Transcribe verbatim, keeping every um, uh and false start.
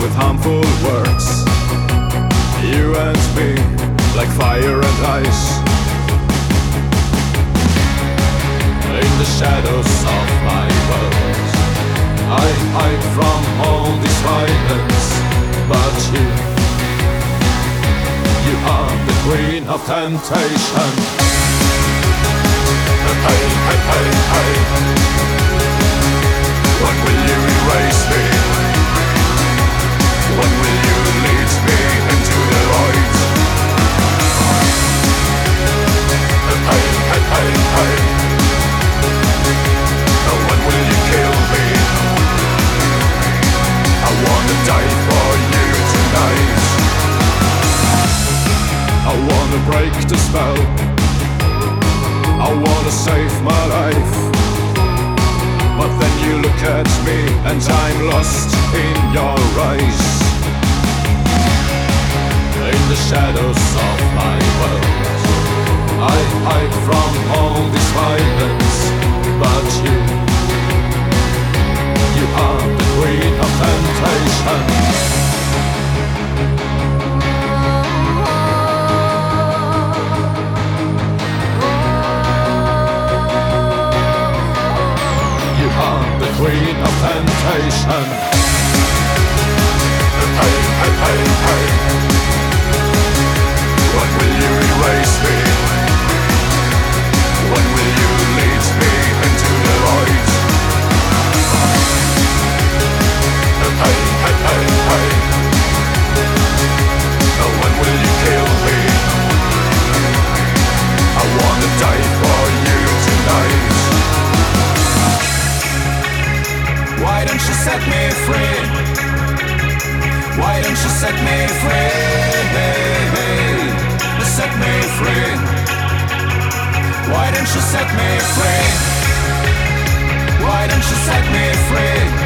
with harmful words. You and me, like fire and ice. In the shadows of my world, I hide from all this violence. But you, you are the queen of temptation. Hey, hey, hey, hey. When will you erase me? When will you lead me into the light? Hey, hey, hey, hey. When will you kill me? I wanna die for you tonight. I wanna break the spell. I wanna save my life. But then you look at me and I'm lost in your eyes. In the shadows of my world, I hide from all this violence. But you, you are the queen of temptation. Queen of temptation. Hey, hey, hey, hey. When will you erase me? When will you lead me into the light? Hey, hey, hey, hey. When will you kill me? I wanna die for you tonight. Why don't you set me free? Why don't you set me free? Set me free. Why don't you set me free? Why don't you set me free?